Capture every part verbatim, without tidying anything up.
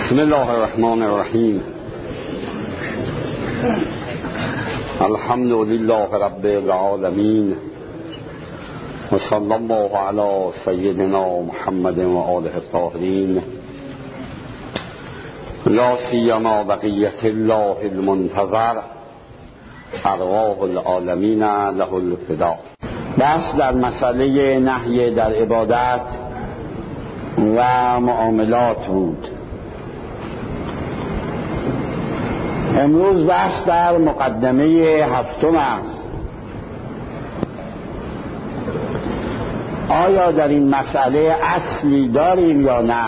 بسم الله الرحمن الرحیم. الحمد لله رب العالمین و صلی الله علی سیدنا محمد و آله الطاهرین، لا سیما بقیة الله المنتظر ارواح العالمین له الفداء. بحث در مسئله نهی در عبادت و معاملات بود. امروز بحث در مقدمه هفتم است. آیا در این مسئله اصلی داریم یا نه؟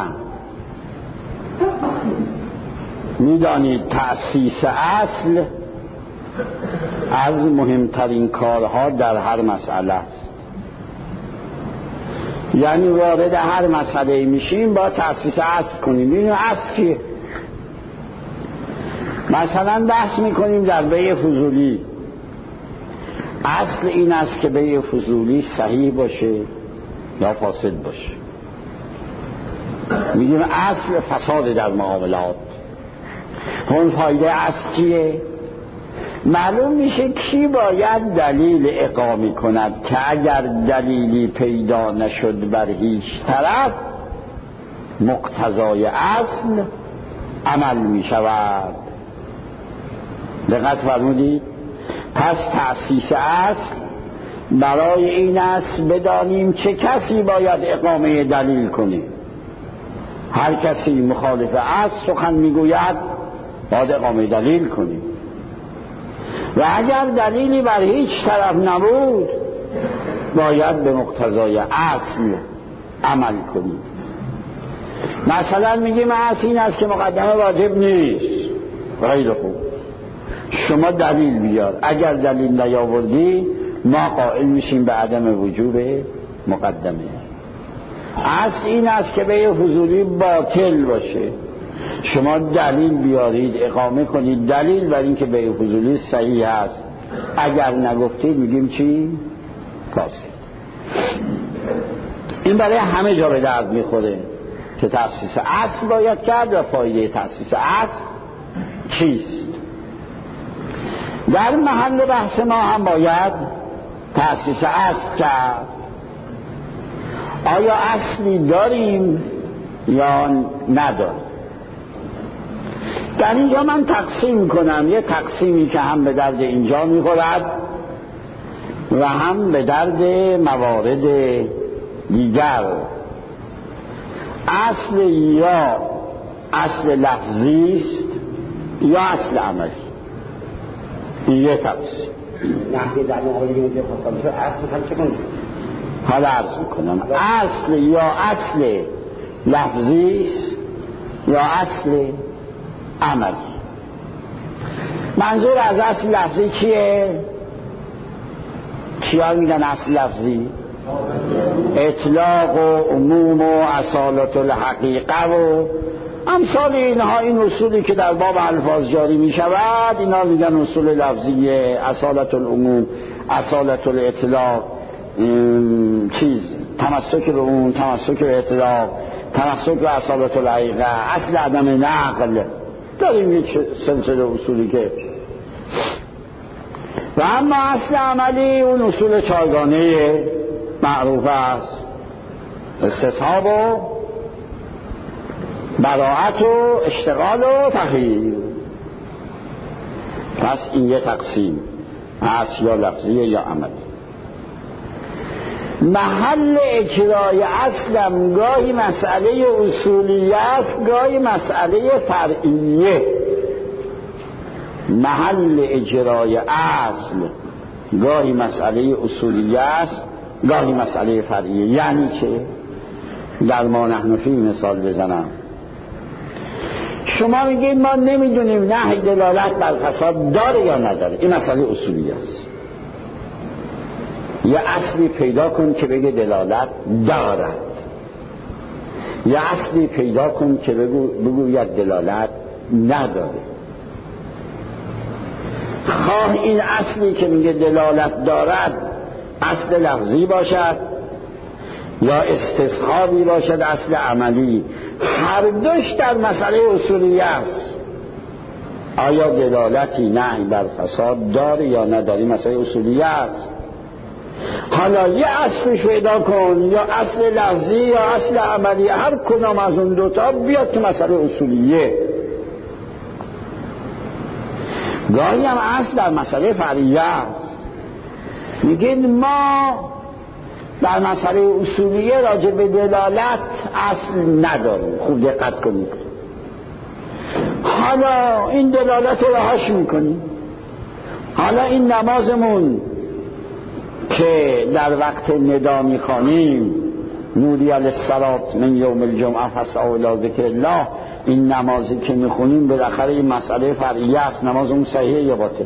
میدانید تأسیس اصل از مهمترین کارها در هر مسئله است. یعنی وارد هر مسئله میشیم با تأسیس اصل کنیم. این اصل چیه؟ مثلا بحث میکنیم در بیع فضولی. اصل این است که بیع فضولی صحیح باشه یا فاسد باشه. میگیم اصل فساد در معاملات. اون فایده اصل چیه؟ معلوم میشه کی باید دلیل اقامه کند که اگر دلیلی پیدا نشد بر هیچ طرف مقتضای اصل عمل میشود. دقت فرمودید؟ پس تأسیس اصل برای این است بدانیم چه کسی باید اقامه دلیل کنه. هر کسی مخالف اصل سخن میگوید باید اقامه دلیل کنه، و اگر دلیلی بر هیچ طرف نبود باید به مقتضای اصل عمل کنیم. مثلا میگیم اصل این است که مقدمه واجب نیست. خیلی خوب، شما دلیل بیار. اگر دلیل نیاوردی ما قائل میشیم به عدم وجوب مقدمه. اصل این است که بیع فضولی باطل باشه. شما دلیل بیارید، اقامه کنید دلیل بر این که بیع فضولی صحیح است. اگر نگفتید میگیم چی؟ فاسد. این برای همه جا به درد میخوره که تأسیس اصل باید کرد و فایده تأسیس اصل چیست. در محل بحث ما هم باید تأسیس اصل کرد. آیا اصلی داریم یا نداریم؟ در اینجا من تقسیم کنم. یه تقسیمی که هم به درد اینجا میخورد و هم به درد موارد دیگر. اصل یا اصل لفظی است یا اصل عملی. یه تقسیم. نحوی در مقابل اینجا خواستم اصل هم چه کنیم؟ حالا عرض میکنم. اصل یا اصل لفظی است یا اصل عملی. منظور از اصل لفظی چیه؟ چیا میگن اصل لفظی؟ اطلاق و عموم و اصالت الحقیقه و امثال اینها. این اصولی که در باب الفاظ جاری می شود اینا میگن اصول لفظیه. اصالت العموم، اصالت الاطلاق، چیز تمسک به اون، تمسک به اطلاق، تمسک به اصالت الحقیقه، اصل عدم نقل. داریم یک سلسله اصولی که و اما اصل عملی اون اصول چارگانه معروف است: استصحاب و براعت و اشتغال و تغییر. پس این یه تقسیم، اصل یا لفظیه یا عملی. محل اجرای اصلم گاهی مسئله اصولیه است، گاهی مسئله فرعیه. محل اجرای اصل گاهی مسئله اصولیه است، گاهی مسئله فرعیه. یعنی چه؟ در ما نحن فی مثال بزنم. شما میگید ما نمیدونیم نهی دلالت بر فساد داره یا نداره. این مسئله اصولی است. یه اصلی پیدا کن که بگه دلالت دارد، یه اصلی پیدا کن که بگو بگوید دلالت نداره. خواه این اصلی که میگه دلالت دارد اصل لفظی باشد یا استصحابی باشد اصل عملی، هر دوش در مسئله اصولیه است. آیا دلالتی نهی بر فساد داره یا نداری؟ مسئله اصولیه است. حالا یه اصلش پیدا کن، یا اصل لفظی یا اصل عملی، هر کدام از اون دوتا بیاد تو مسئله اصولیه. گاهی هم اصل در مسئله فرعیه است. میگین ما در مسئله اصولیه راجع به دلالت اصل نداریم. خوب دقت کنید. حالا این دلالت رو رهاش میکنیم. حالا این نمازمون که در وقت ندا میخوانیم نودی للصلاة من یوم الجمعه فاسعوا الی ذکر الله، این نمازی که میخونیم بالاخره این مسئله فرعیه است. نماز اون صحیحه یا باطله؟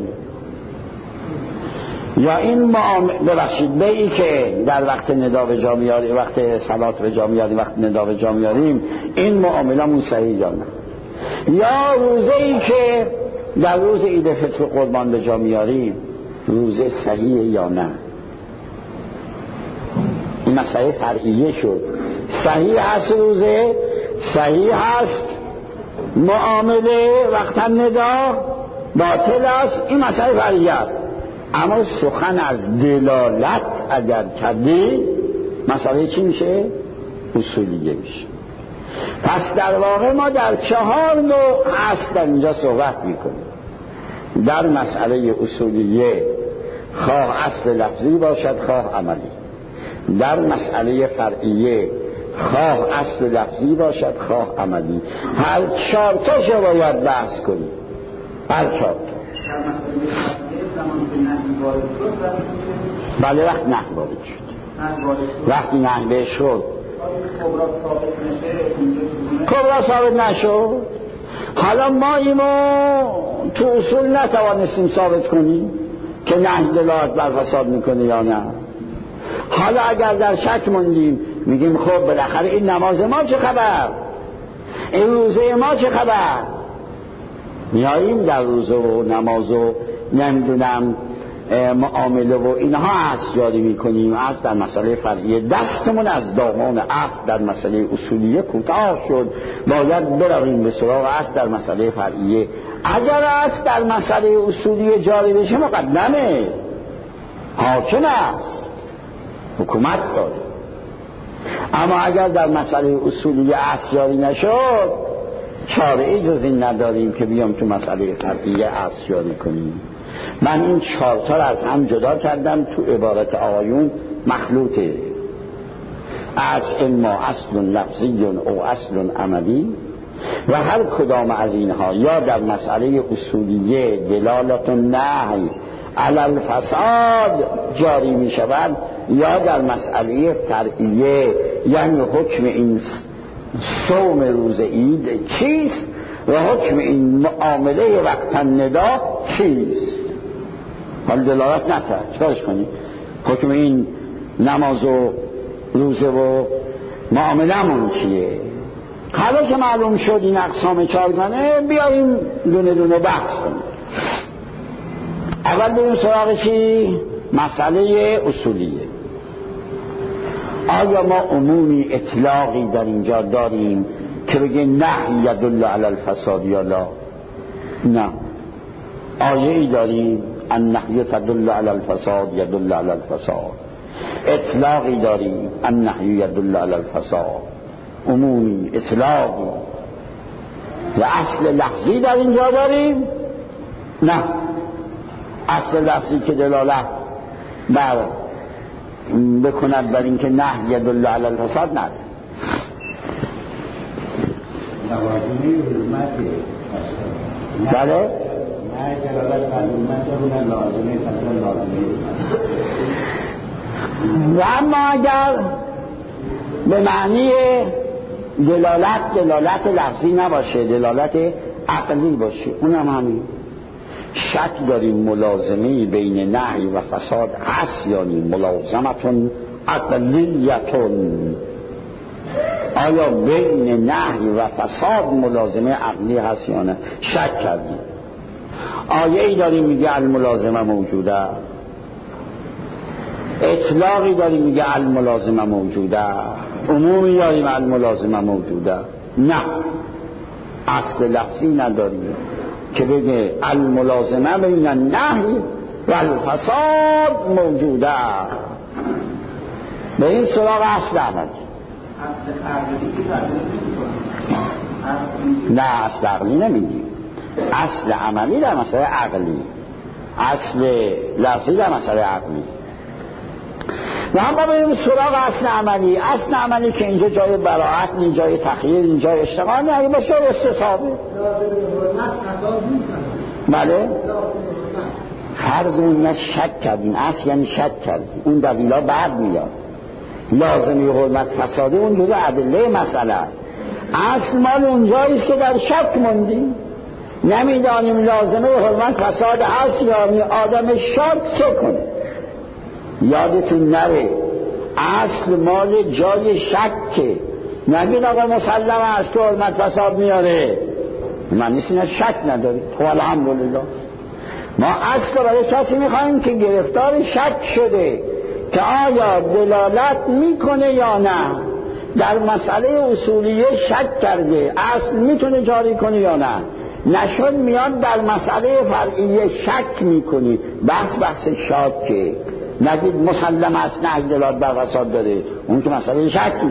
یا این معامله ببخشید بیعی که در وقت ندا به جا میاریم، وقت صلات به جا میاریم، وقت ندا به جا میاریم، این معاملمون صحیح یا نه؟ یا روزه ای که در روز عید فطر قربان به جا میاریم، روزه صحیح یا نه؟ این مسئله فرعیه شد. صحیح هست روزه، صحیح هست معامله وقت ندا، باطل است، این مسئله فرعیه است. اما سخن از دلالت اگر کردی مسئله چی میشه؟ اصولیه میشه. پس در واقع ما در چهار نوع اصل در اینجا صحبت میکنیم. در مسئله اصولیه خواه اصل لفظی باشد خواه عملی. در مسئله فرعیه خواه اصل لفظی باشد خواه عملی. هر چهار تاشو باید بحث کنیم. هر چهار تا. بله وقت نهی وارد شد. وقتی نهی شد کبرا ثابت نشد. حالا ما اینو تو اصول نتوانستیم ثابت کنیم که نهی دلالت بر فساد میکنه یا نه. حالا اگر در شک موندیم میگیم خب بالاخره این نماز ما چه خبر، این روزه ما چه خبر؟ میاییم در روزه و نماز و نمیدونم معامله و اینها اصل جاری میکنیم. اصل در مسئله فرعیه دستمون از دامان اصل در مسئله اصولیه کوتاه شد، باید برویم به سراغ اصل در مسئله فرعیه. اگر اصل در مسئله اصولیه جاری بشه مقدمه، حاکم است، حکومت داره. اما اگر در مسئله اصولیه اصل جاری نشد چاره ای جز این نداریم که بیام تو مسئله فرعیه اصل جاری کنیم. من این چهار تا از هم جدا کردم تو عبارت آقایون مخلوطه. از اما اصل لفظی او اصل عملی، و هر کدام از اینها یا در مسئله اصولیه دلالت نهی علی الفساد جاری می شود، یا در مسئله فرعیه یعنی حکم این صوم روز عید چیست و حکم این معامله وقت ندا چیست. حال دلالت نکرد چکارش کنید؟ حکم این نماز و روزه و معامله‌مون چیه؟ حالا که معلوم شد این اقسام چارگانه، بیاییم دونه دونه بحث کنیم. اول بریم سراغ چی؟ مسئله اصولیه. آیا ما عمومی اطلاقی در اینجا داریم که بگه نهی یدل علی الفساد یا لا؟ نه. آیه ای داریم النهی تدل علی الفساد یدل علی الفساد. اطلاقی داریم النهی یدل علی الفساد. عمومی اطلاقی و اصل لفظی در اینجا داریم؟ نه. اصل لفظی که دلالت بر بکند بر اینکه نهی یدل علی الفساد نداره. بله؟ و اما اگر به معنی دلالت دلالت لفظی نباشه، دلالت عقلی باشه، اونم همین. شک داریم ملازمه بین نهی و فساد هست، یعنی ملازمتون عقلیتون. آیا بین نهی و فساد ملازمه عقلی هست یا نه؟ شک کردیم. آیه ای داریم میگه الملازمه موجوده، اطلاقی داریم میگه الملازمه موجوده، عمومی داریم الملازمه موجوده. نه، اصل لفظی نداریم که بگه الملازمه بین النهی و الفساد موجوده. به این سراغ اصل عملی. نه، اصل عقلی نمیدیم. اصل عملی در مسئله عقلی، اصل لفظی در مسئله عقلی. و هم با بریم سراغ اصل عملی. اصل عملی که اینجا جای براعت، اینجا جای تخییر، اینجا جای اشتغال، نه این باشه استصحابه. بله، فرض اون شک کردیم، اصل یعنی شک کردیم، اون دلیلا بعد میاد. لازمی حرمت فساده اون جزء ادله مسئله است. اصل مال اونجاییست که در شک موندیم، نمیدانیم لازمه حرمت فساد هست یا می آدم شک چه کنه. یادتون نره اصل مال جای شکه، نگید آقا مسلم است که حرمت فساد میاره، من نیست اینا شک نداریم. خب الحمدلله ما اصل برای کسی میخواییم که گرفتار شک شده که آیا دلالت میکنه یا نه، در مسئله اصولیه شک کرده اصل میتونه جاری کنه یا نه، نشد میاد در مسئله فرعیه شک میکنی، بحث بحث شاکه. نگید مسلم است نه دلالت بر فساد داره، اون که مسئله شکی.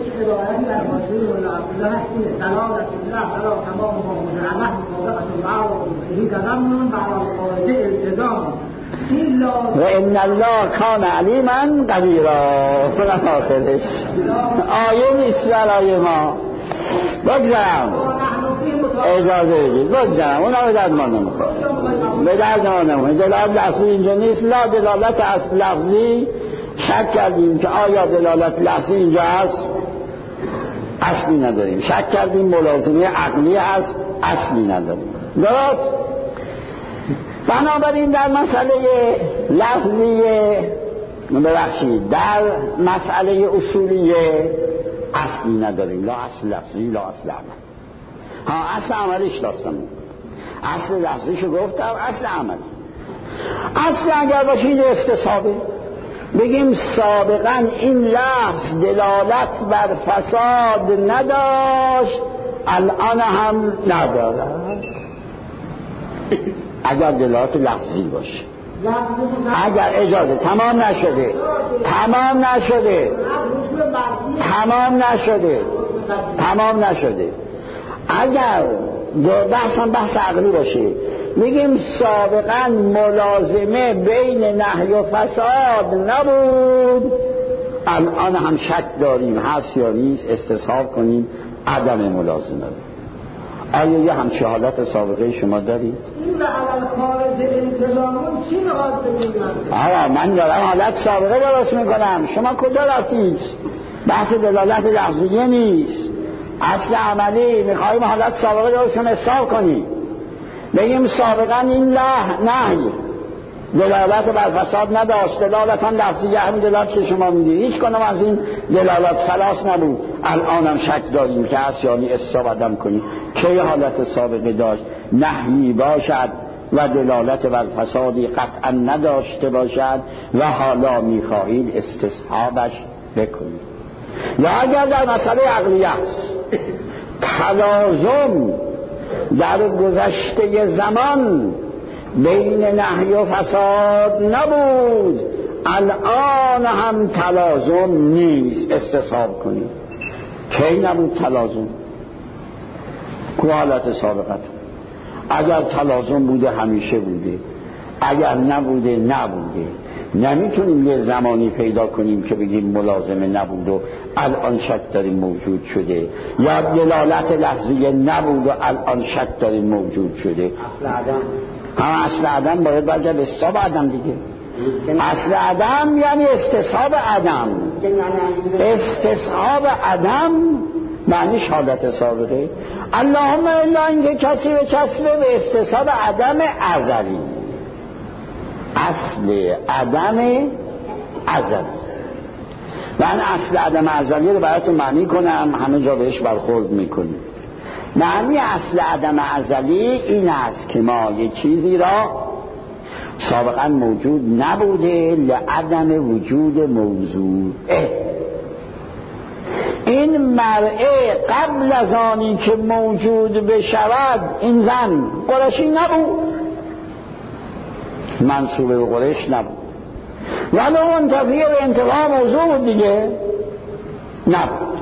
و ان الله کان علیما قدیرا. فلان آخرش آیه نیست برای ما. بگذارم اجازه بدید، بگذارم اونا به درد ما نمیخواد، به درد ما نمیخواد. دلالت لفظی اینجا نیست. لا دلالت اصل لفظی شک کردیم که آیا دلالت لفظی اینجا هست، اصلی نداریم. شک کردیم ملازمه عقلی هست، اصلی نداریم. درست؟ بنابراین در مسئله لفظی، ببخشید در مسئله اصولیه اصلی نداریم. لا اصل لفظی لا اصل عمل. ها اصل عملیش داستم، اصل لفظیشو گفتم، اصل عملی. اصل اگر باشید استصحابه، بگیم سابقا این لفظ دلالت بر فساد نداشت الان هم ندارد. اگر دلالت لفظی باشه، اگر اجازه تمام نشده تمام نشده تمام نشده تمام نشده اگر بحث هم بحث عقلی باشه، میگیم سابقا ملازمه بین نهی و فساد نبود الان هم شک داریم هست یا نیست، استصحاب کنیم عدم ملازمه. آیا یه همچه حالت سابقه شما دارید؟ این به اول خارج انتظامون چی نهاد بگیم؟ آره من دارم حالت سابقه درست میکنم، شما کجا رفتید؟ بحث دلالت لفظیه نیست، اصل عملی. میخواییم حالت سابقه درست کنیم، حساب کنیم، بگیم سابقا این نه نهی دلالت بر فساد نداشت، دلالت هم لفظیه، همین دلالت که شما میدید، هیچ کنم از این دلالت خلاص نبود، الان هم شک داریم که هست یعنی استفاده کنیم. که حالت سابقه داشت نهی باشد و دلالت بر فسادی قطعا نداشته باشد و حالا میخواهید استصحابش بکنید. یا اگر در مسئله عقلیه است تلازم در گذشته زمان بین نهی و فساد نبود الان هم تلازم نیست، استصحاب کنید. کی نبود تلازم؟ که حالت سابقت. اگر تلازم بوده همیشه بوده، اگر نبوده نبوده. نمیتونیم یه زمانی پیدا کنیم که بگیم ملازمه نبود و الان شک داریم موجود شده، یا دلالت لفظیه نبود و الان شک داریم موجود شده. اصل عدم هم اصل عدم باید باید استصحاب عدم دیگه. اصل عدم یعنی استصحاب عدم. استصحاب عدم معنیش حالت سابقه. اللهم الا اینکه کسی به کسی به استصحاب عدم ازلی، اصل عدم ازلی. من اصل عدم ازلی رو براتون معنی کنم، همه جا بهش برخورد میکنیم. معنی اصل عدم ازلی این است که ما یه چیزی را سابقا موجود نبوده لعدم وجود موضوع. این مرعه قبل از آنی که موجود بشود این زن قریشی نبود، منصوب به قریش نبود، ولی منتفی به انتفاع موضوع بود دیگه نبود.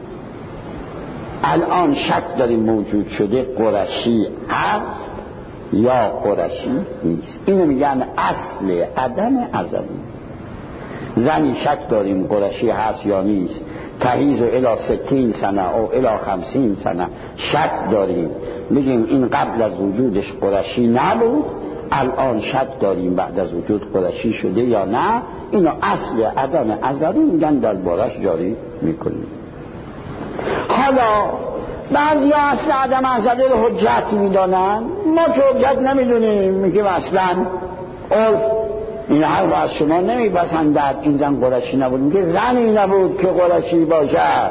الان شک داریم موجود شده قریشی هست یا قریشی نیست. اینو میگن اصل عدم ازلی. زنی شک داریم قریشی هست یا نیست، تحیز الی ستین سنه او الی خمسین سنه شک داریم، میگیم این قبل از وجودش قریشی نبود، الان شک داریم بعد از وجود قریشی شده یا نه. اینو اصل عدم ازلی میگن دربارش جاری میکنیم. حالا بعضی ها اصل عدم ازلی رو حجت میدانن، ما که حجت نمیدونیم، میگیم اصلا عرف این حرف از شما نمیپسندد، این زن قریشی نبود. میگه زنی نبود که قریشی باشد،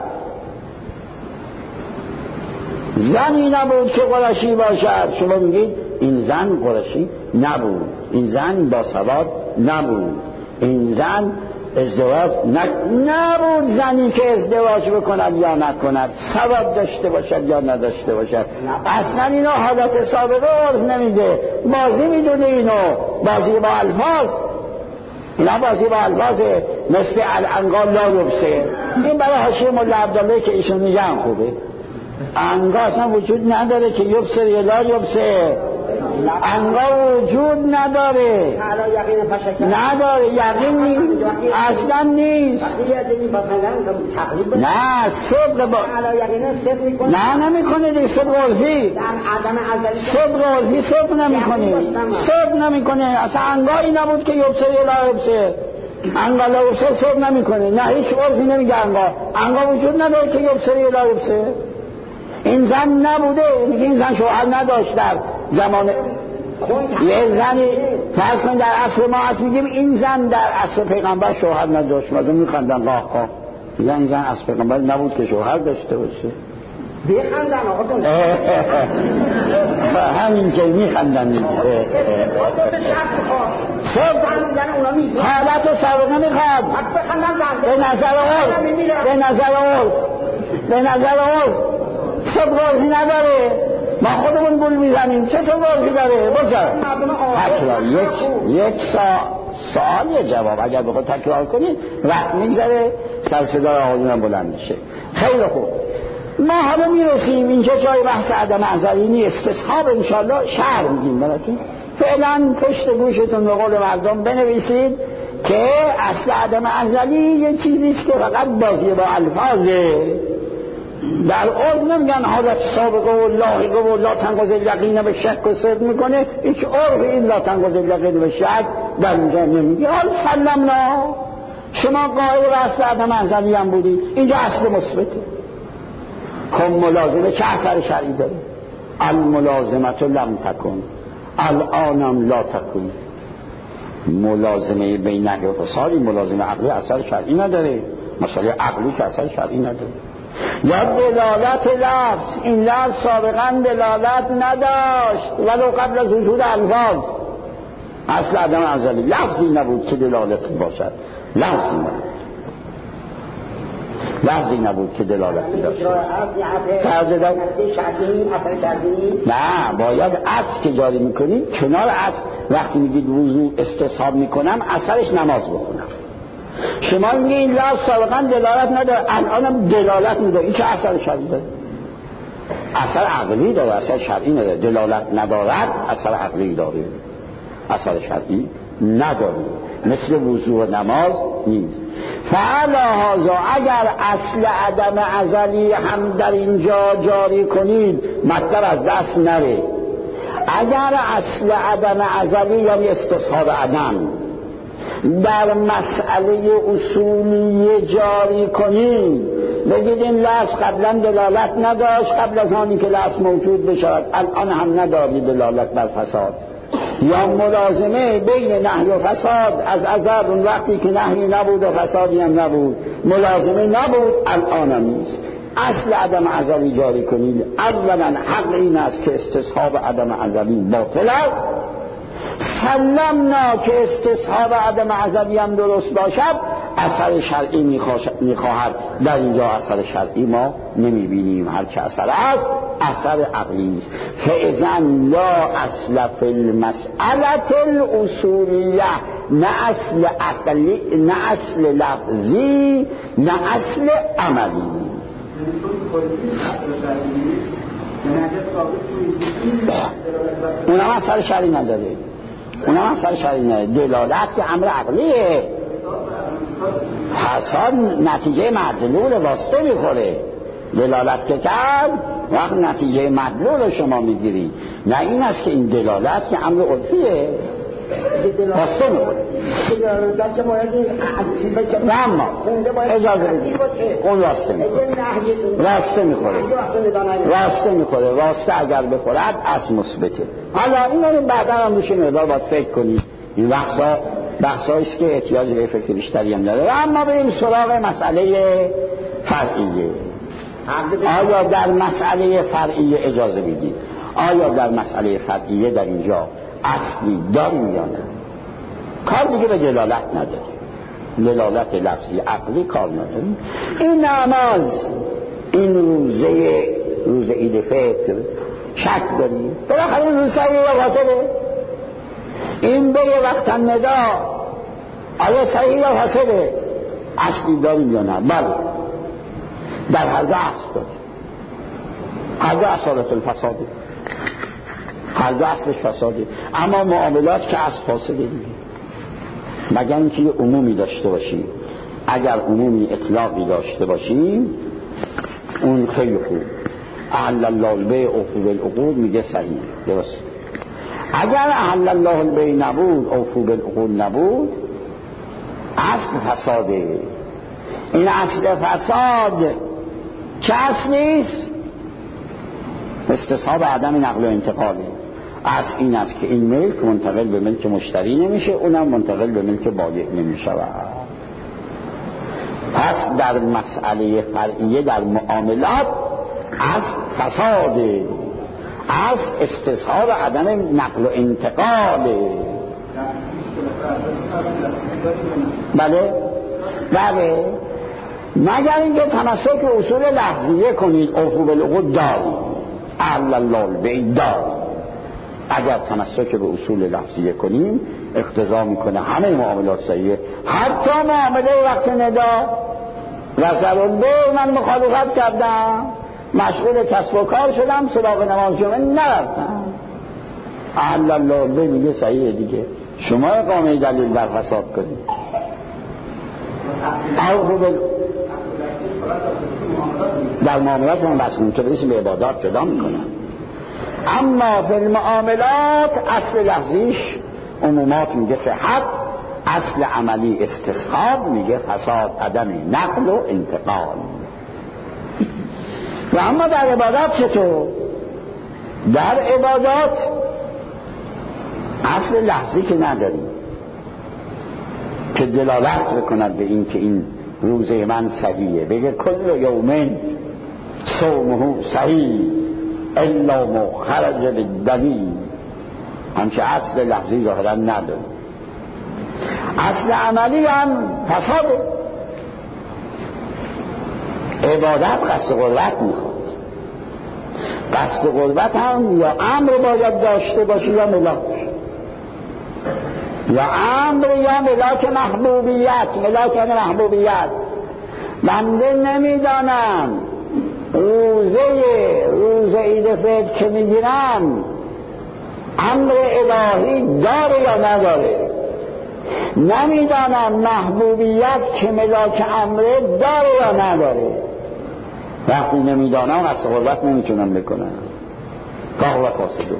زنی نبود که قریشی باشد. شما میگید این زن قریشی نبود، این زن با سواد نبود، این زن ازدواج نبود، زنی که ازدواج بکند یا نکند، سواد داشته باشد یا نداشته باشد. اصلا اینو حالت سابقه عرف نمیده، بازی میدونه، اینو بازی با الفاظ، اینا بازی با الفاظه، مثل الانگا لا یبصر. این برای حاشیه مولا عبدالله که ایشون میگن خوبه، انگا اصلا وجود نداره که یبصر یا لا یبصر، انگا وجود نداره، نداره، یقین نیست، اصلا نیست. نه صدق با نه نمی کنه دیگه، صدق عرفی، صدق عرفی صدق نمی کنه، صدق نمی کنه. اصلا انگایی نبود که یبصر یا لا یبصر، انگا لا یبصر صدق نمی کنه، نه هیچ عرفی نمیگه انگا انگا وجود نداره که یبصر یا لا یبصر. این زن نبوده، میگه این زن شوهر نداشت در زمان یه زنی فرض کن در عصر ما هست، میگیم این زن در عصر پیغمبر شوهر نداشت، مردم میخندن قاه قاه، میگن این زن عصر پیغمبر نبود که شوهر داشته باشه. بخندن آقا همین که میخندن حالت و سابقه میخواد به نظر عرف، به نظر عرف، به نظر عرف صدق عرفی نداره. ما خودمون گول میزنیم، چه صدق عرفی داره؟ بزر تکرار یک یک سا سوال جواب اگر بخواد تکرار کنید وقت میگذره، سر صدای آقایونم بلند میشه. خیلی خوب، ما حالا میرسیم اینجا جای بحث عدم ازلی نیست، استصحاب انشالله شعر میگیم براتون. فعلا پشت گوشتون به قول مردم بنویسید که اصل عدم ازلی یه چیزیست که فقط بازی با الفاظه. در عرف نمیگن حالت سابقه و لاحقه و لا تنقض الیقین به شک و صدق میکنه، هیچ عرف این لا تنقض الیقین به شک در اینجا نمیگه. حال سلمنا، شما قائل اصل عدم ازلی هم بودید، اینجا اصل مثبته. کم ملازمه چه اثر شرعی داره؟ الملازمت لم تکن الانم لا تکن. ملازمه بین نهی و فسادی، ملازمه عقلی اثر شرعی نداره، مسئله عقلی که اثر شرعی نداره. یا دلالت لفظ، این لفظ سابقا دلالت نداشت ولو قبل از وجود الفاظ. اصل عدم ازلی لفظی نبود که دلالت باشد، لفظی نبود، لفظی نبود که دلالت داشت. نه، باید اصل که جاری میکنید کنار اصل، وقتی میگید وضوع استصحاب میکنم اثرش نماز بخونم. شما میگه این لفظ سابقا دلالت نداره، الانم دلالت میده، این چه اثر شرعی داره؟ اثر عقلی داره، اثر شرعی نداره. دلالت ندارد، اثر عقلی داره، اثر شرعی نداره. مثل وضوء و نماز نیست. فعلا هازا اگر اصل عدم ازلی هم در اینجا جاری کنید مطلب از دست نره. اگر اصل عدم ازلی یعنی استصحاب عدم در مسئله اصولی جاری کنید، بگید این لفظ قبلا دلالت نداشت قبل از آنی که لفظ موجود بشود، الان هم نداری دلالت بر فساد. یا ملازمه بین نهی و فساد، از ازل اون وقتی که نهی نبود و فسادی هم نبود، ملازمه نبود، الان هم نیست. اصل عدم ازلی جاری کنید. اولا حق این است که استصحاب عدم ازلی باطل است. سلمنا که استصحاب عدم ازلی هم درست باشد، اثر شرعی میخواهد، در اینجا اثر شرعی ما نمیبینیم، هر چه اثر است اثر عقلی است. فاذن لا اصل فی المسئله الاصولیه، نه اصل عقلی، نه اصل لفظی، نه اصل عملی. اونم اثر شرعی نداره، اونم اثر شرعی نداره. دلالت که امر عقلیه، حساب نتیجه مدلول واسطه میخوره. دلالت که کرد وقت نتیجه مدلول شما میگیری، نه این است که این دلالت که امر عرفیه واسطه میخوره. نه اما اجازه بدید اون واسطه میخوره، واسطه میخوره، واسطه میخوره. واسطه اگر بخورد از مثبته. حالا این رو بعدا هم روش مقدار باید فکر کنید. این بحثا بحثاییست که احتیاج به فکر بیشتری هم داره. اما بریم سراغ مسئله فرعیه. آیا در مسئله فرعیه اجازه بدید، آیا در مسئله فرعیه در اینجا اصلی داریم یا نه؟ کار دیگه به دلالت نداره، دلالت لفظی عقلی کار نداره. این نماز، این روزه روزه عید فطر شک داریم، بالاخره این روز صحیح یا فاسده؟ این به وقت ندا آیا صحیح یا فاسده؟ اصلی داریم یا نه؟ بله، در هر دو اصل داریم، هر دو اصالت الفساده، هر دو اصلش فساده. اما معاملات که اصل فاسده دیگه، مگر اینکه یه عمومی داشته باشیم. اگر عمومی اطلاقی داشته باشیم اون خیلی خوب، احل الله البیع اوفوا بالعقود میگه صحیح، درست. اگر احل الله البیع نبود، اوفوا بالعقود نبود، اصل فساده. این اصل فساد چه اصل نیست؟ استصحاب عدم نقل و انتقاله. اصل این است که این ملک منتقل به ملک مشتری نمیشه، اونم منتقل به ملک بایع نمیشه. پس در مسئله فرعیه در معاملات اصل فساده، اصل استصحاب عدم نقل و انتقاله. بله بله، مگر اینکه تمسک به اصول لفظیه کنید، اوفوا بالعقود دارید، احل الله البیع دارید. اگر تمسک به اصول لفظیه کنیم اقتضا میکنه همه معاملات صحیحه، حتی معامله وقت ندا. رسل البیع من مخالفت کردم، مشغول کسب و کار شدم، سراغ نماز جمعه نرفتم، احل الله البیع میگه صحیحه دیگه، شما اقامه دلیل بر فساد کنید. در معاملات هم بس منطبقیش به عبادات جدا میکنن. اما فی المعاملات اصل لفظیش عمومات میگه صحت، اصل عملی استصحاب میگه فساد عدم نقل و انتقال. و اما در عبادات چطور؟ در عبادات اصل لفظی که نداریم که دلالت بکند به این که این روزه من صحیحه، بگه کل یومین صومه صحیح الا ما خرج بالدلیل، همچه اصل لفظی ظاهرا نداره. اصل عملی هم فساده. عبادت قصد قربت میخواد، قصد قربت هم یا امر باید داشته باشی یا ملاک، یا امر یا ملاک محبوبیت. ملاک یعنی محبوبیت. بنده نمیدانم روزه روزه عید فطر که میگیرم امر الهی داره یا نداره، نمیدانم محبوبیت که ملاک امره داره یا نداره. وقتی نمیدانم قصد قربت نمیتونم بکنم، کار و فاسده.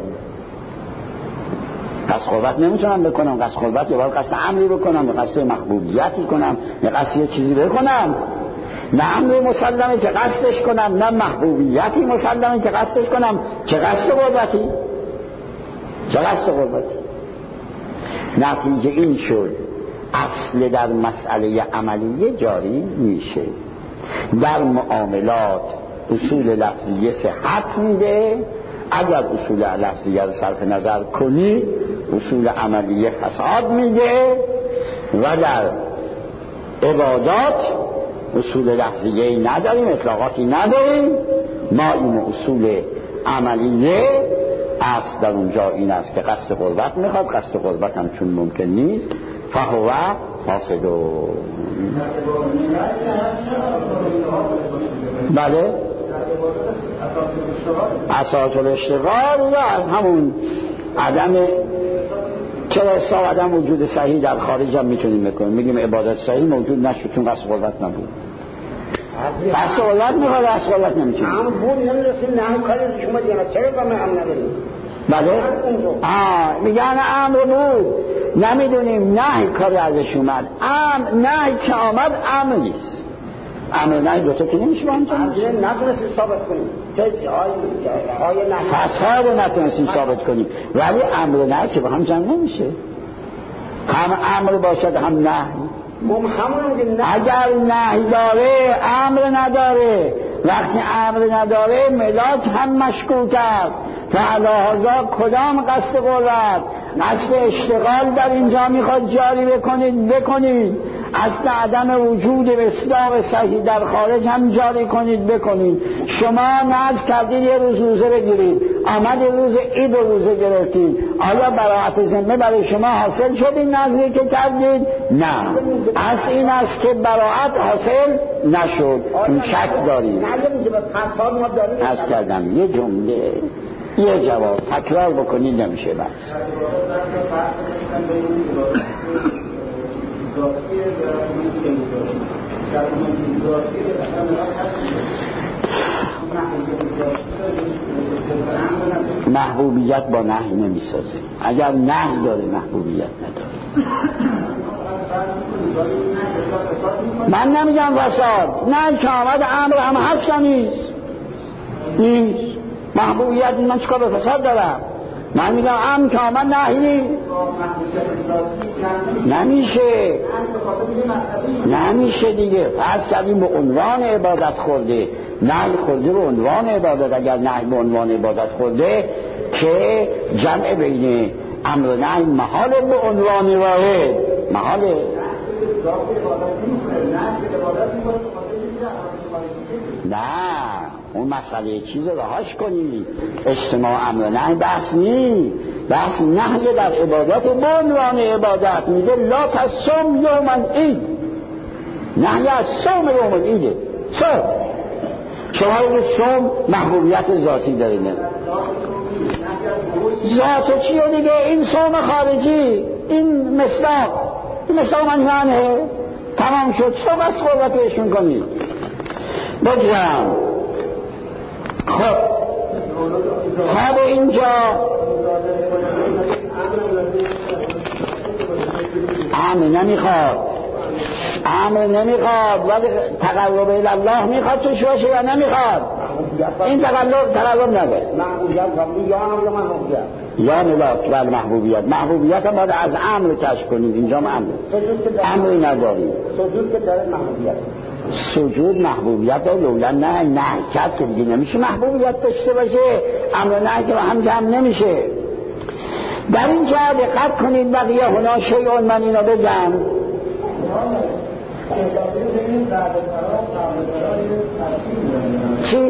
قصد قربت نمیتونم بکنم، قصد قربت یا باید قصد امری بکنم، یا قصد محبوبیتی کنم، یا قصد یه چیزی بکنم. نه امری مسلمه که قصدش کنم، نه محبوبیتی مسلمه که قصدش کنم. چه قصد قربتی؟ چه قصد قربتی؟ نتیجه این شد اصل در مسئله عملیه جاری میشه. در معاملات اصول لفظیه صحت میده، اگر اصول لفظیه رو صرف نظر کنی اصول عملیه فساد میده. و در عبادات اصول لفظیه‌ای نداریم، اطلاقاتی نداریم، ما این اصول عملیه اصل در اونجا این است که قصد قربت میخواد، قصد قربت هم چون ممکن نیست فهو فاسد. بله اساس الاشتغال یا همون عدم چرا اصلا عدم وجود صحیح در خارج هم میتونیم بکنیم، میگیم عبادت صحیح موجود نشد چون قصد قربت نبود. قصد قربت میخواد قصد قربت نمیتونیم هم بود نمیرسیم نه کاری شما دیگه چرا با من هم نداریم. بله آه میگن امر بود نمیدونیم نه کاری ازش اومد، امر نه که آمد امر نیست، امر نه دوتا که نمیشه با هم چون نتونستیم ثابت کنیم آیه نه فساد نتونستیم ثابت کنیم، ولی امر نه که با هم جمع نمیشه، هم امر باشد هم نه. اگر نهی داره امر نداره، وقتی امر نداره ملاک هم مشکوک است. فعلاحظا کدام قصد قربت؟ قصد اشتغال در اینجا میخواد جاری بکنید بکنید، اصل عدم وجود مصداق صحیح در خارج هم جاری کنید بکنید. شما نذر کردید یه روز روزه بگیرید، آمد یه روز عید روزه گرفتید، آیا براعت ذمه برای شما حاصل شد این نذری که کردید؟ نه، اصل این است که براعت حاصل نشد، این شک دارید. از کردم یه جمله یه جواب تکرار بکنید نمیشه بس. محبوبیت با نهی نمیسازه، اگر نهی داره محبوبیت نداره. من نمیگم فساد، نه که آمد امر هم هست یا نیست نیست محبوبیت من چکار به فساد دارم؟ من میگم امر که آمد نهی نمیشه نمیشه دیگه. فرض کردیم به عنوان عبادت خورده، نهی خورده به عنوان عبادت، اگر نهی به عنوان عبادت خورده که جمع بین امر و نهی محال به عنوان واحد محاله. نه اون مسئله چیز رهاش کنی، اجتماع امر و نهی بحث نی، بحث نهی در عبادت به عنوان عبادت. میگه لا تصوم یوم العید، نهی از صوم یوم العیده. صوم شما رو صوم محبوبیت ذاتی داره، نه ذات چیه دیگه؟ این صوم خارجی، این مصداق، این مصداق من منه تمام شد. صوم از قربت بهشون کنید بگذارم. خب خب اینجا امر نمیخواد، امر نمیخواد ولی تقرب الله میخواد توش باشه یا نمیخواد؟ این تقرب تقرب نداره. یا ملاک بل محبوبیت، محبوبیت هم باید از امر کشف کنیم. اینجا هم امر امری نداریم. سجود که داره محبوبیت، سجود محبوبیت داره، لولا نه نه کرد که دیگه نمیشه محبوبیت داشته باشه. امر نه که هم جمع نمیشه. در اینجا دقت کنید بقیه هنا شیعون، من اینو بگم چی؟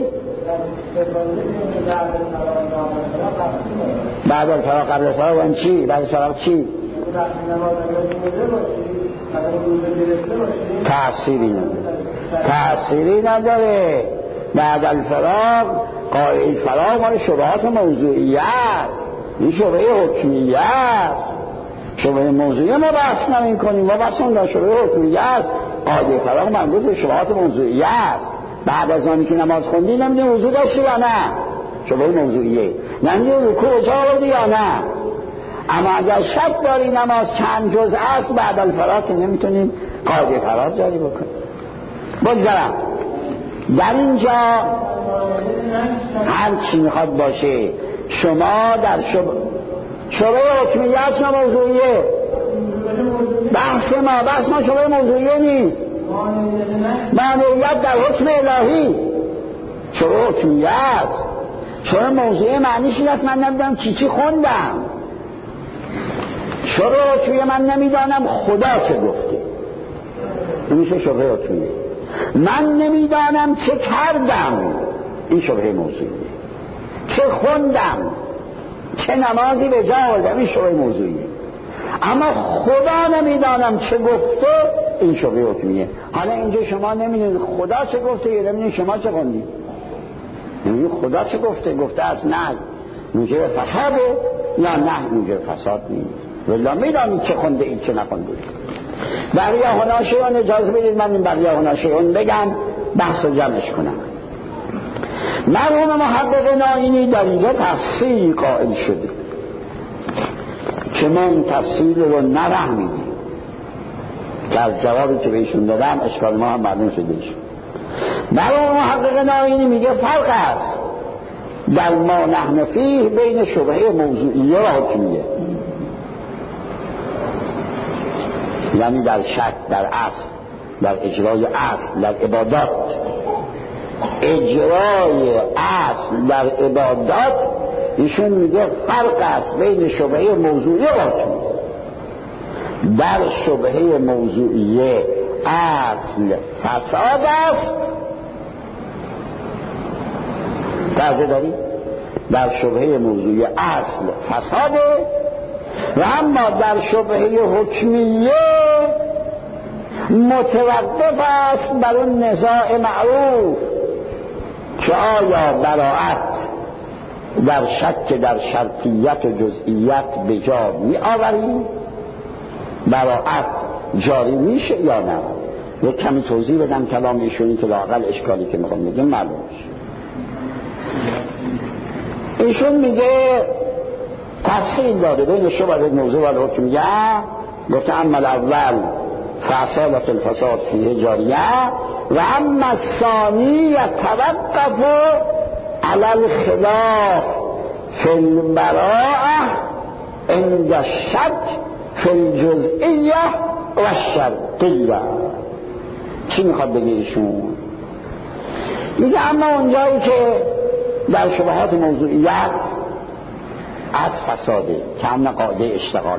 بعد الفراق قبل الفراق و چی؟ بعد الفراق چی؟ تأثیری نداره، تأثیری نداره. بعد الفراق قائل فراق مال شبهات موضوعیه است، این شبهه حکمیه است. شبهه موضوعیه ما بحث نمی کنیم، ما بحث اون شبهه حکمیه است. قائل فراق مربوط به شبهات موضوعیه است. بعد از آنی که نماز خوندی نمیدونی وضو داشتی یا نه، شبهه موضوعیه. نمیدونی رکوع جا آوردی یا نه. اما اگر شک داری نماز چند جز است، بعد الفراق که نمیتونید قاعده فراق جاری بکنید. بگذارم در اینجا هر چی میخواد باشه، شما در شب... شبه حکمیت یا موضوعیه بحث ما بحث ما شبه موضوعیه نیست، معنویت در حکم الهی شبه حکمیت. شبه موضوعیه معنیش این است من نمیدونم چی چی خوندم، شروع توی من نمیدانم خدا چه گفته. این میشه شبهه حکمیه. من نمیدانم چه کردم، این شبهه موضوعیه. چه خوندم، چه نمازی به جا آوردم، این شبهه موضوعیه. اما خدا نمیدانم چه گفته، این شبهه حکمیه. حالا اینجا شما نمیدونید خدا چه گفته یا نمیدونید شما چه خوندید. نمیدونید خدا چه گفته، گفته از نه موجب فساده یا نه موجب فساد نیست. ولی میدانید چه خونده اید چه نخونده اید. بقیه هناشیون اجازه بدید من این بقیه هناشیون بگم بحث رو جمعش کنم. مرحوم محقق ناینی در اینجا تفصیل قائل شده که من تفصیل رو نرحمیدیم که از جوابی که بهشون دادم اشکال ما هم معلوم شده ایشون. مرحوم محقق ناینی میگه فرق است در ما نحن فیه بین شبهه موضوعیه و حکمیه. یعنی در شک، در اصل، در اجرای اصل، در عبادات. اجرای اصل در عبادات ایشون میگه فرق است بین شبهه موضوعیه و حکمیه. در شبهه موضوعیه اصل فساد است، توجه داری؟ در شبهه موضوعیه اصل فساده و اما در شبهه حکمیه متوقف است بر اون نزاع معروف که آیا براءت در شک در شرطیت و جزئیت به جا می آوریم، براءت جاری میشه یا نه. یک کمی توضیح بدم کلام ایشونی که لااقل اشکالی که میخوام بگم معلوم شه. ایشون میگه تفصیل داده بین شبهه موضوع و حکمیه. گفته اما الاول فاصالت الفساد فیه جاریه و اما الثانی یتوقف علی الخلاف فی البراءة عند الشک فی الجزئیه و الشرطیه. چی میخواد بگه ایشون؟ میگه اما اونجایی که در شبهات موضوعیت از فساده که همه قاعده اشتغال،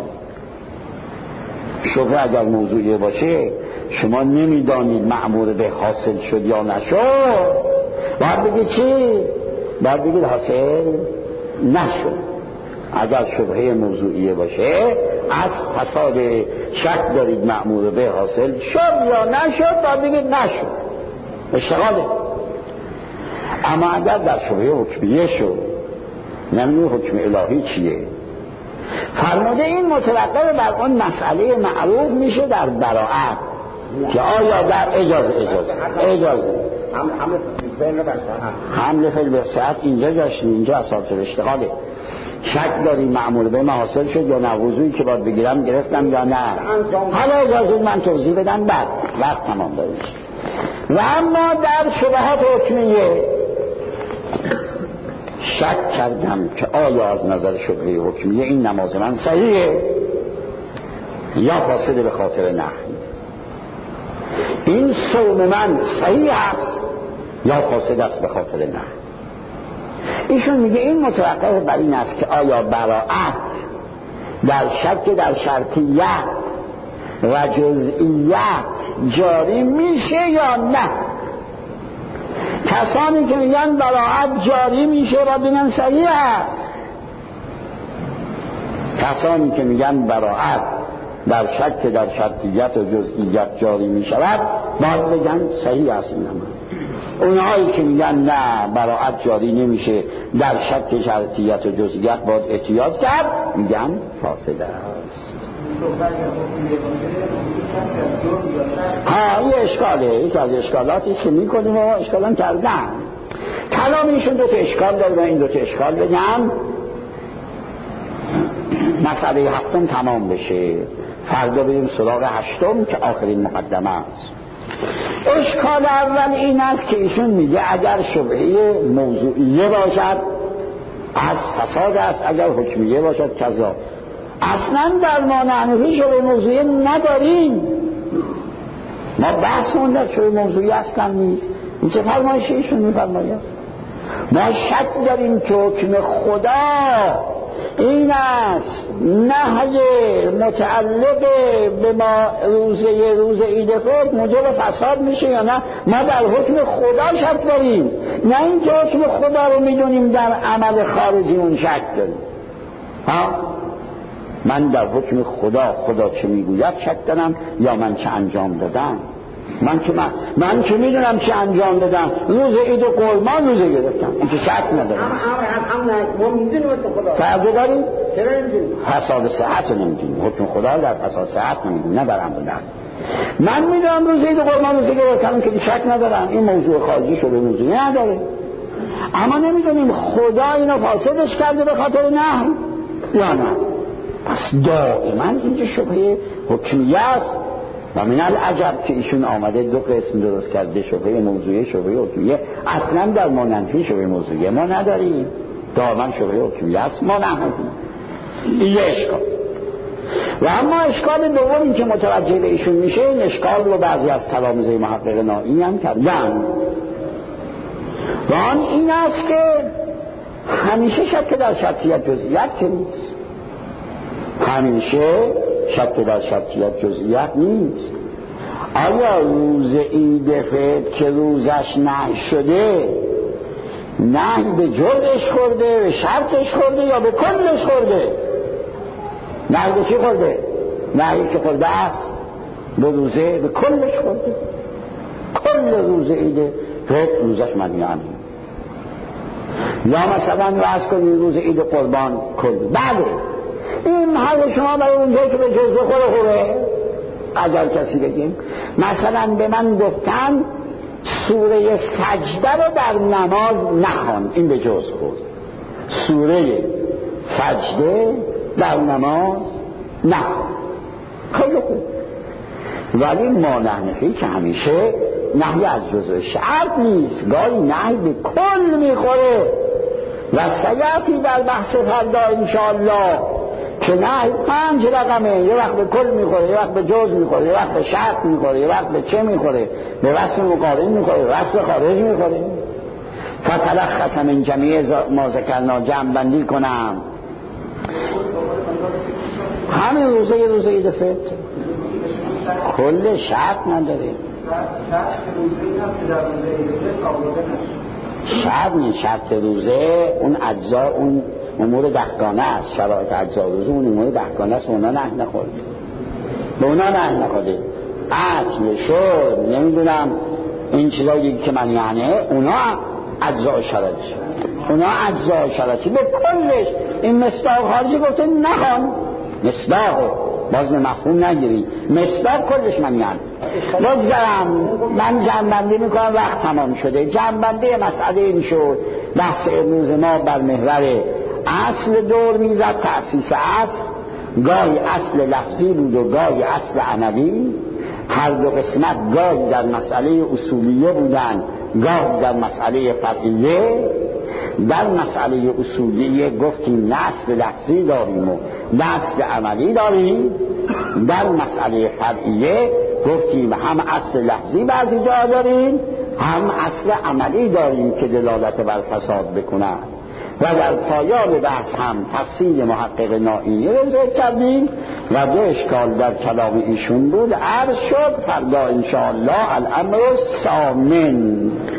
شبهه اگر موضوعیه باشه شما نمیدانید مأمور به حاصل شد یا نشد، باید بگید چی؟ باید بگید حاصل نشد. اگر شبهه موضوعیه باشه از فساد شک دارید مأمور به حاصل شد یا نشد، باید بگید نشد، اشتغاله. اما اگر در شبهه حکمیه شد، نمیدونی حکم الهی چیه، فرموده این متوقف بر اون مسئله معروف میشه در براءت که آیا در اجازه اجازه اجازه حمل فعل به صحت اینجا داشتیم، اینجا اساس اشتغاله. شک داری معمول به ما حاصل شد یا نه، وضوعی که باید بگیرم گرفتم یا نه. حالا اجازه من توضیح بدم بعد وقت تمام دارید. و اما در شبهات حکمیه شک کردم که آیا از نظر شبهه حکمیه این نماز من صحیحه یا فاسده به خاطر نهی، این صوم من صحیح است یا فاسد است به خاطر نهی. ایشون میگه این متوقف بر این است که آیا براءت در شک در شرطیت و جزئیت جاری میشه یا نه. کسانی که میگن براءت جاری میشه و بگن صحیح است، کسانی که میگن براءت در شک در شرطیت و جزئیت جاری میشود باید بگن صحیح است. این هم اونهایی که میگن نه براءت جاری نمیشه در شک شرطیت و جزئیت باید احتیاط کرد، میگن فاسد است. ها این اشکاله، یک از اشکالاتی که میکنیم و اشکالان کردن. کلام ایشون دو تا اشکال داره و این دو تا اشکال بگم مسئله هفتم تمام بشه، فردا بریم سراغ هشتم که آخرین مقدمه است. اشکال اول این است که ایشون میگه اگر شبهه موضوعیه باشد از فساد است، اگر حکمیه باشد کذا. اصلا در ما نحنفی شبهه موضوعیه نداریم، ما بحثمون در شبهه موضوعیه اصلا نیست. این چه فرمایشی ایشون میفرماید؟ ما شک داریم که حکم خدا این است نهی متعلق به ما روزه روز عید فطر موجب فساد میشه یا نه؟ ما در حکم خدا شک داریم، نه اینکه حکم خدا رو میدونیم در عمل خارجی اون شک داریم. ها؟ من در حکم خدا خدا چه میگوید شک دارم یا من چه انجام دادم؟ من که من, من که میدونم چه انجام دادم، روز عید و قربان روزه گرفتم، این که شک ندارم. هم هم ما میدونیم خدا فرض داریم؟ چرا نمیدونیم؟ فساد صحت نمیدونیم، حکم خدا در فساد صحت نمیدونیم، نه در عمل دارم. من میدونم روز عید و قربان روزه گرفتم که شک ندارم، این موضوع خارجی شده موضوعی نداره، اما نمیدونیم خدا اینو فاسدش کرده به خاطر نه یا نه. پس دائما اینجا شبهه حکمیه است و من العجب که ایشون آمده دو قسم درست کرده، شبهه موضوعی شبهه حکمیه. اصلا در ما ننفی شبهه موضوعی ما نداریم، دائما شبهه حکمیه است ما نداریم. این یه اشکال. و اما اشکال دومی که متوجه به ایشون میشه، این اشکال رو بعضی از تلامذه محقق نائی هم کردن و آن این است که همیشه شک در شرطیت جزئیت که نیست، همیشه شک در شرطیت جزئیت نیست. آیا روز عید فطر که روزش نهی شده، نهی به جزش خورده، به شرطش خورده یا به کلش خورده؟ نهی به چی خورده؟ نهی که خورده است به روزه به کلش خورده. کل روز عید فطر روزش منیانه. یا مثلا واسه کنید روز عید قربان کل. بله این حال شما برای اونجایی که به جزء خور خوره اگر کسی بگیم مثلا به من گفتن سوره سجده رو در نماز نخوان، این به جزء خورد. سوره سجده در نماز نخوان، خیلی خوب. ولی ما نحنفی که همیشه نهی از جزء شرط نیست، گاهی نهی به کل میخوره و سیاتی در بحث فردا انشاءالله که نهی پنج رقمه، یه وقت به کل میخوره، یه وقت به جز میخوره، یه وقت به شرط میخوره، یه وقت به چه میخوره، به وصف مقارن میخوره، به وصف خارج میخوره. فتلخص من جمیع ما ذکرنا، جمع بندی کنم همین روزه یه روزه عید فطر کل شرط نداره. شرط نیست، شرط روزه اون اجزا، اون امور دهگانه است، شرایط اجزا روزه اون امور دهگانه است، اونا نه نخورده، به اونا نه نخورده. اکل شرب نمیدونم این چیزایی که من یعنی اونا اجزا شرایطی، اونا اجزا شرایطی به کلش. این مصداق خارجی گفته نخوان، مصداق باز به مفهوم نگیری، مصداق کلش من یعنی بگذارم. من جنبندی میکنم، وقت تمام شده. جنبندی مسئله این شد بحث امروز ما بر محور اصل دور میزد، تأسیس اصل، گاهی اصل لفظی بود و گاهی اصل عملی. هر دو قسمت گاهی در مسئله اصولیه بودن، گاهی در مسئله فرعیه. در مسئله اصولیه گفتیم نه اصل لفظی داریم و نه اصل عملی داریم. در مسئله فرعیه گفتیم هم اصل لفظی بعضی جا داریم، هم اصل عملی داریم که دلالت بر فساد بکنن. و در پایان بحث هم تفصیل محقق نائی رو ذکر کردیم و دو اشکال در کلام ایشون بود. عرض شد فردا انشاءالله الامر الثامن.